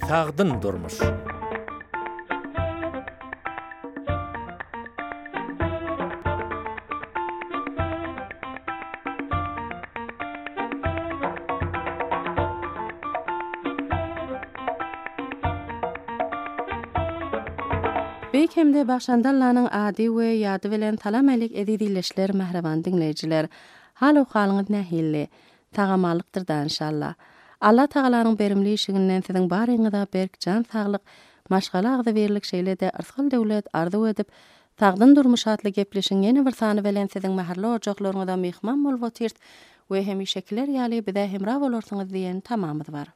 Tağdın durmuş. Beýkemde başandallanyň ady we ýady bilen talamelik edidileşler mähreban dinleýijiler. Haly halyňyz nähilli? Tagamalykdyr da inşallah. Allah Taalanyň berimli işiginden siziň baryňyza berk jan saglyk, maşgala agdy berlik şeýlede arsal döwlet arzu edip, tagdyn durmuş atly gepleşiň ýene bir sany bilen siziň mäherli ojaklaryňyza mehman bolup otyrt we hemişekiler ýaly bize hemra bolarsyňyz diýen tamamyz bar.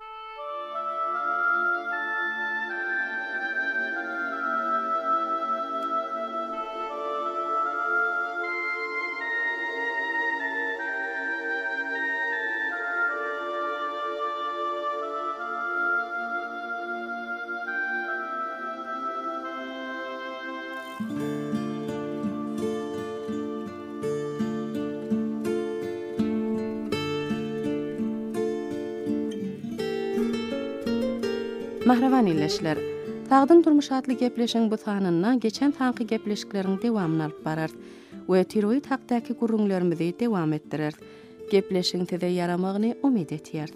Mahravan illeşler. Tağdyn durmuş atly gepleşiň bu sanyna geçen sanky gepleşikleriň dewamyny alyp barar we tiroid hakdaky gurrunlarymyzy dewam etdirer. Gepleşiň size yaramagyny umyt etýär.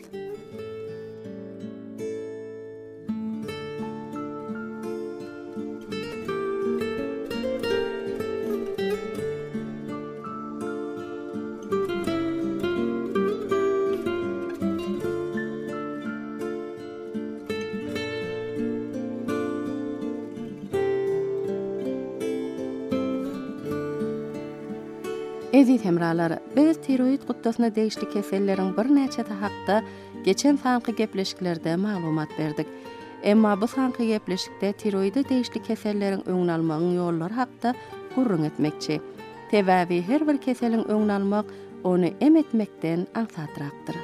Eziz hemralar, biz tiroid gutdasyna değişli keselleriň bir näçe hakda geçen sanky gepleşiklerde maglumat berdik. Emma bu sanky gepleşikde tiroide değişli keselleriň öňüni almagyň ýollary hakda gurrun etmekçi. Tebäbi her bir keseliň öňüni almak ony emetmekden ansatrakdyr.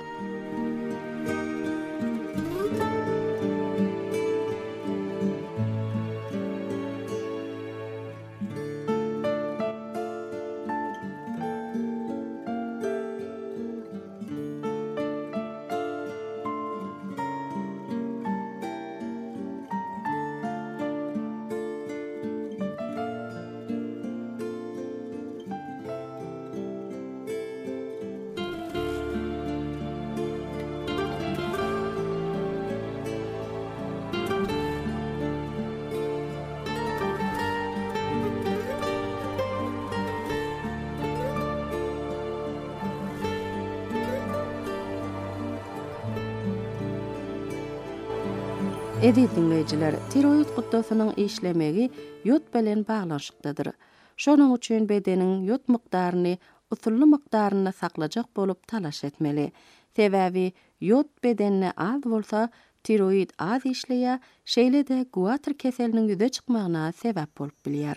Eziz dinleyijiler, tiroid gutdasynyň işlemegi ýot bilen baglanşykdadyr. Şonuň üçin bedeniň ýot mykdaryny usully mykdaryna saklajak bolup talaş etmeli. Sebäbi ýot bedenine az bolsa, tiroid az işleýär, şeýle-de guatr keseliniň ýüze çykmagyna sebäp bolup bilýär.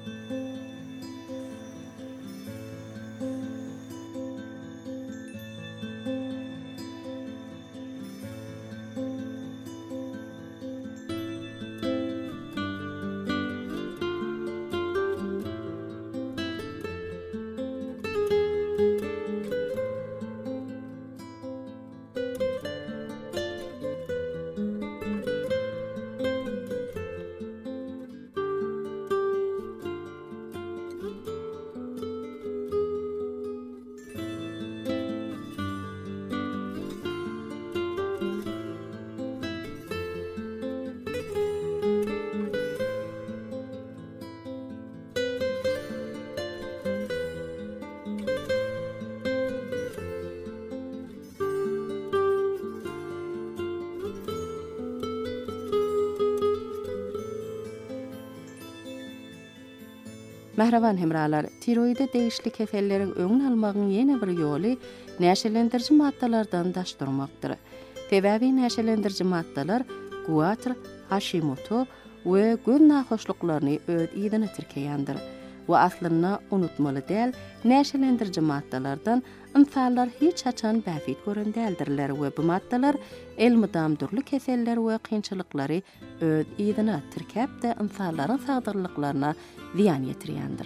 Mähreban hemralar, tiroide değişli keselleriň öňüni almagyň ýene bir ýoly näşelendirji maddalardan daşdurmakdyr. Sebäbi näşelendirji maddalar guatr, Hashimoto we göz nahoşluklaryny öz ýerine tirkeýändir. We aslynda unutmaly däl, näşelendirji maddalardan insanlar hiç haçan bäfit gören däldirler we bu maddalar elmydamdyrly keseller we kynçylyklary öz ýerine tirkäp de insanlaryň sagdyrlyklaryna ziyan ýetirýändir.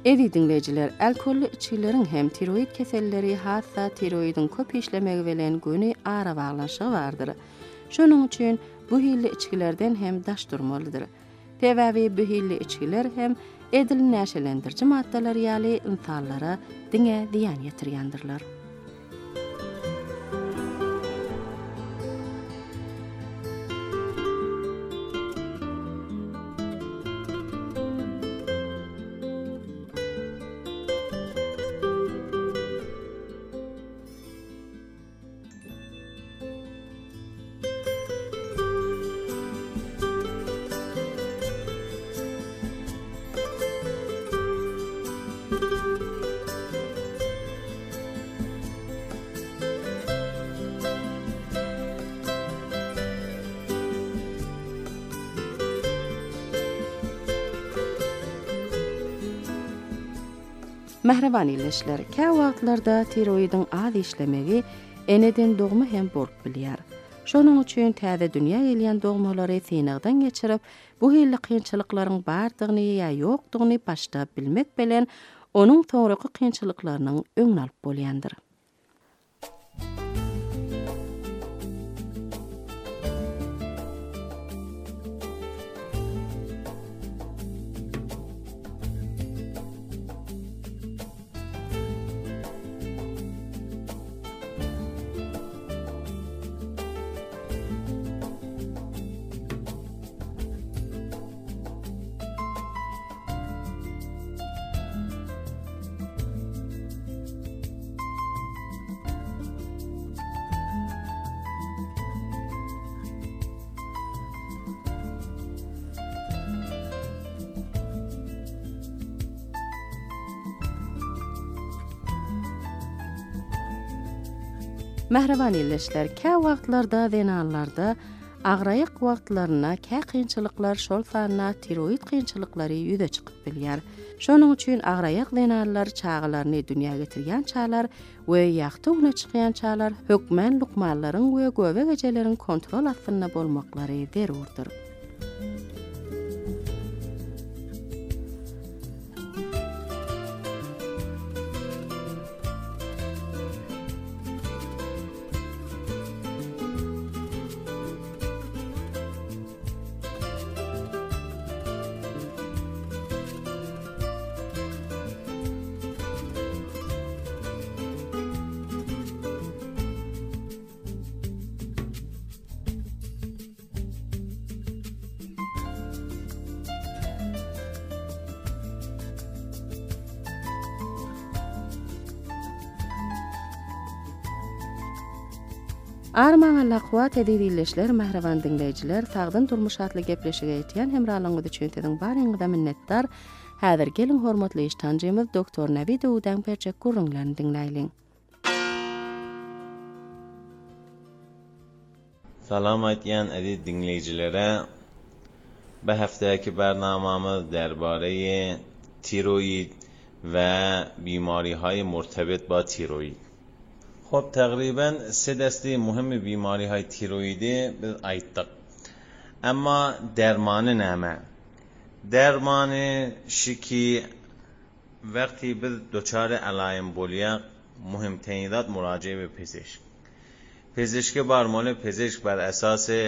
Edi dinleyiciler, alkollü içkilerin hem tiroid keselleri hatta tiroidin köp işlemegi bilen göni ara bağlanşığı vardır. Şonun üçin bu hilli içkilerden hem daş durmalıdır. Tevavi bu hilli içkiler hem edil näşelendirici maddalar ýaly insanlara diňe ziýan ýetirýändirler. Mehreban illeşler, kä wagtlarda tiroidin az işlemegi eneden dogma hem bolup bilýär. Şonuň üçin täze dünýä gelýän dogmalary synagdan geçirip, bu hilli kynçylyklaryň bardygyny ýa ýokdugyny başlap bilmek bilen onuň toňraky kynçylyklarynyň öňüne alyp bolýandyr. Mehreban illeşler, kä wagtlarda denallarda agraýyk wagtlaryna kä kynçylyklar şol sanyna tiroid kynçylyklary ýüze çykyp bilýär. Şonuň üçin agraýyk denallar çağalaryny dünýäge getirýän çağlar we ýagty güne çykýan çağlar hökmen lukmanlaryň we göwe gejeleriň kontrol astynda bolmaklary zerurdyr. Arman laqwat edilişler mehreban dinleyijiler, sagdyn durmuş atly gepleşige ýetýän hemralyňyz üçin teziň baryňyza minnetdar. Häzir gelin hormatly iştanjymyz doktor Navi Dowdan perçek gurrunlaryny dinleýin. Salam aýtýan aziz dinleyicilere, bu haftaki bernamamız derbareyi tiroid ve bimarihay murtabit ba tiroid. خب تقریبا 3 دسته مهم بیماری‌های تیروئیدی biz aytdyk. Amma dermanı näme? Dermanı şiki wagty biz doçary alaýym bolýak, muhim teýinat murajaat we pezeşk. Pezeşke barmaly pezeşk bar esasy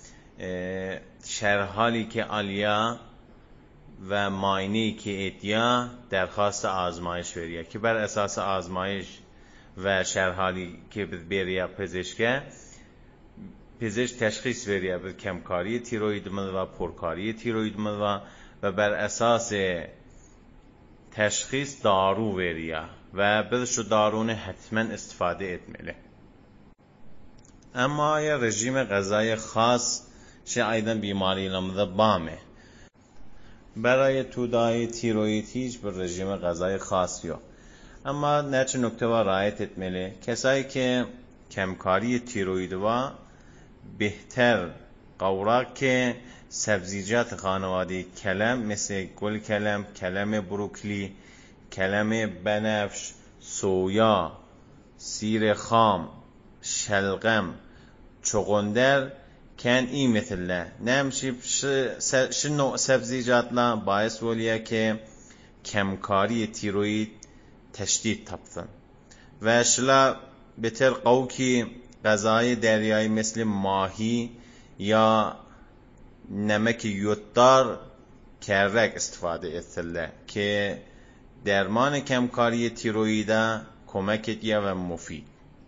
şerhali ki alya ve maini ki etya derhast azmayış veriyor ki bar esas azmayış ve şerhali ki biz beriya pezişke peziş teşhis veriyor bir kemkari tiroidimiz ve porkari tiroidimiz ve bar esas teşhis daru veriyor ve biz şu darunu hatmen istifade etmeli. Ama ya rejime gazayı khas şey aydan بیماری‌larımızda bame. برای تودای تیروئید هیچ bir rejime gazayı khas yok. Ama neçe nokta var riayet etmeli. Kesایی که کمکاری تیروئید و بهتر قورق که سبزیجات خانواده کلم مثل گل کلم، کلم بروکلی، کلم بنفش، سویا، سیر خام، شلغم، چغندر کن این مثله. نمیشه شنو سبزیجاتla باعث oluyor ki کمکاری تیروید تشدید تبتن و شلا بهتر قوکی غذای دریایی مثل ماهی یا نمک یوددار کرک استفاده اتله که درمان کمکاری تیرویده کمکت یه و مفید.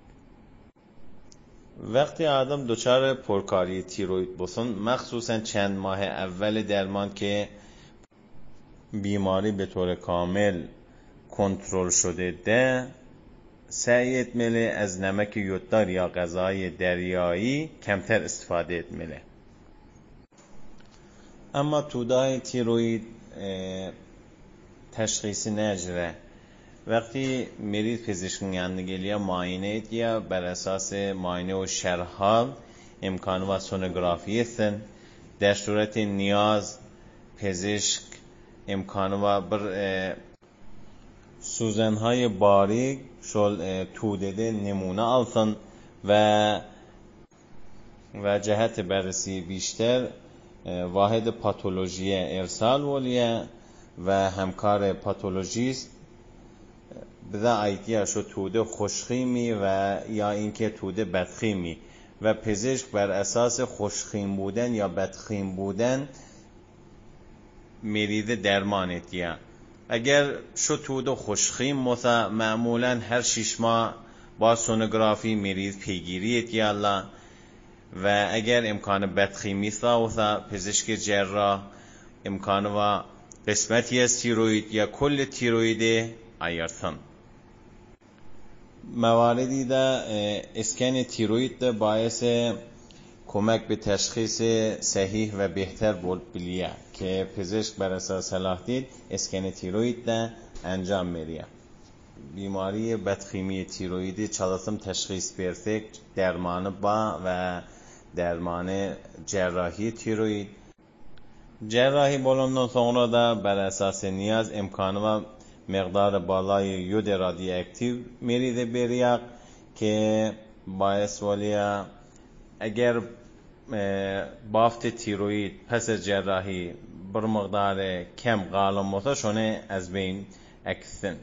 وقتی آدم دچار پرکاری تیروید بسن، مخصوصا چند ماه اول درمان که بیماری به طور کامل کنترل شده ده، سعی اتمله از نمک یوددار یا غذای دریایی کمتر استفاده اتمله. اما تودای تیروید تشخیصی نجره. وقتی مریض پزشکن yanına geliyor muayene ediyor بر اساس معاینه و شرح امکان و سونوگرافی هستن. در صورت نیاز پزشک امکان و بر سوزنهای باریک توده نمونه alsın و جهت بررسی بیشتر واحد پاتولوژی ارسال ولیه و همکار پاتولوژیست بده ایتیا شو توده خوشخیمی و یا اینکه توده بدخیمی و پزشک بر اساس خوشخیم بودن یا بدخیم بودن مریض درمان اتیا. اگر شو توده خوشخیم معمولا هر 6 ماه با سونوگرافی مریض پیگیری اتیا الله و اگر امکان بدخیمی سا پزشک جراح امکان و قسمتی از تیروید یا کل تیروید ایرتن. مواردی ده اسکن تیروید ده باعث کمک به تشخیص صحیح و بهتر بود بلیه که پزشک بر اساس صلاح دید اسکن تیروید ده انجام میریه. بیماری بدخیمی تیرویدی çalışım تشخیص برسک درمان با و درمان جراحی تیروید. جراحی بولندن sonra da بر اساس نیاز امکان و مقدار بالای یود رادیواکتیو میریده بریاق که باعث ولیا اگر بافت تیروید پس جراحی بر مقدار کم غالم بوده شونه از بین اکسن.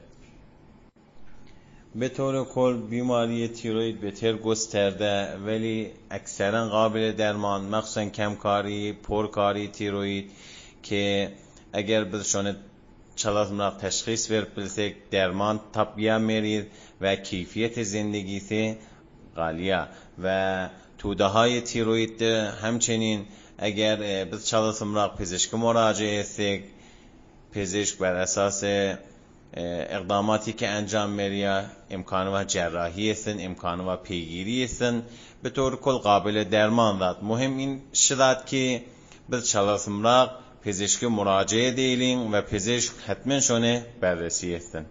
به طور کل بیماری تیروید بهتر گسترده ولی اکثرا قابل درمان مخصوصا کمکاری پرکاری تیروید که اگر بشونه çalışmalar تشخیص verip درمان تبیه میرید و کیفیت زندگیت غالیه و توده های تیروید همچنین اگر به çalışmalar پزشک مراجعه etsek پزشک بر اساس اقداماتی که انجام میرید امکان و جراحی هستن امکان و پیگیری هستن به طور کل قابل درمان داد. مهم این شرط که به çalışmalar پزشک مراجعه دیلین و پزشک حتما شونه بررسی هستن.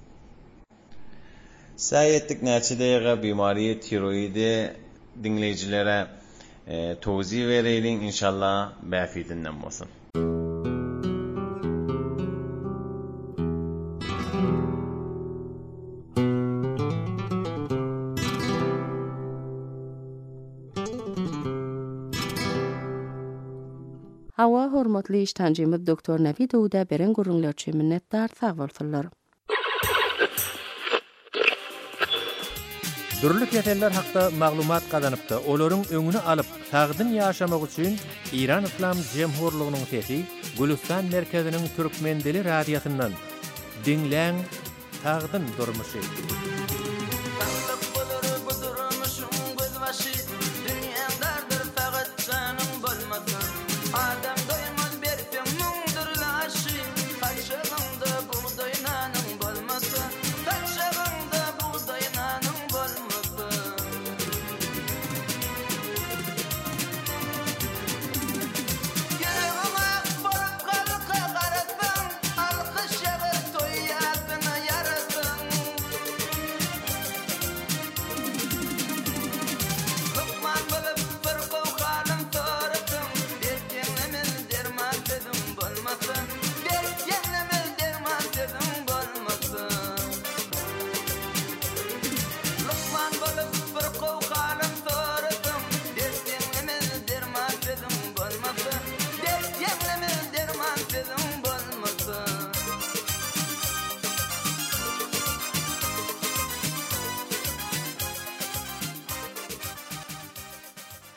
سعی ettik neçe dakika بیماری تیروید dinleyicilere توضیح verelim inşallah befidinden olsun. Hawa hormatly iştancımız Doktor Navid Uda beren görünglerçe minnetdar sağ bolsunlar. Dürlü keseller haqda maglumat kazanıpda, olaryň öňüni alyp, sagdyn ýaşamak üçin İran İslam Jemhurlygynyň sesi, Gülistan merkeziniň Türkmendili radiýasyndan dinläň sagdyn durmuşy.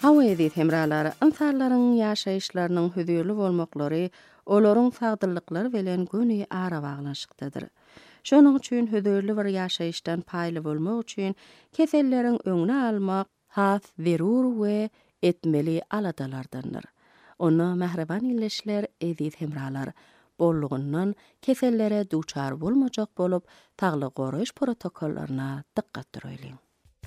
Hawa edit hemraları, insanların yaşayışlarının hüdürlü bolmaklary, olaryň sagdyllyklary bilen göni ara baglanşykdadyr. Şonuň üçin hüdürlü bir yaşayışdan paýly bolmak üçin keselleriň öňüne almak has zerur we etmeli aladalardandyr. Onu mehreban illeşler edit hemralar bollugundan kesellere duçar bolmajak bolup tagly goraýyş protokollaryna diqqat etdirilýär.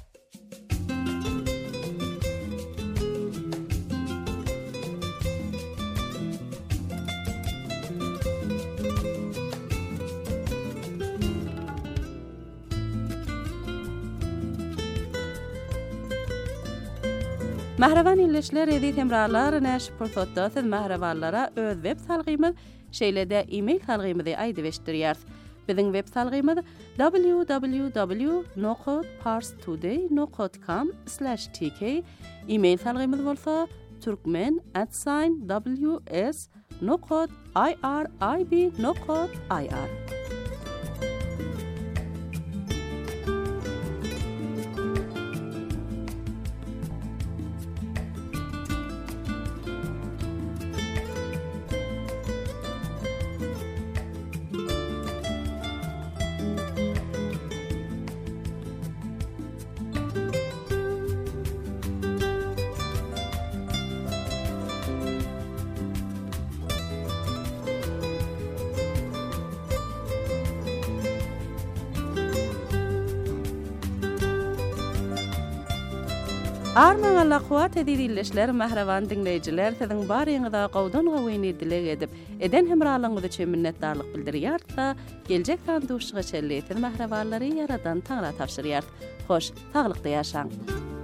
Mehreban illeşler edit hemralar näş pursatda siz mehrebanlara öz web salgymyz şeýlede e-mail salgymyzy aýdyp Biziň web salgymyz www.nocodeparstoday.com/tk. E-mail salgymyz bolsa turkmen@ws.irib.ir. Arman Allah kuat edilişler mehreban dinleyijiler siziň baryňyza gowdan gowýny dilek edip eden hemralygyňyzy üçin minnetdarlyk bildirýär-da geljek sanduşyga çelleýän mehrebanlary yaradan taňra tapşyrýar. Hoş, taglykda ýaşaň.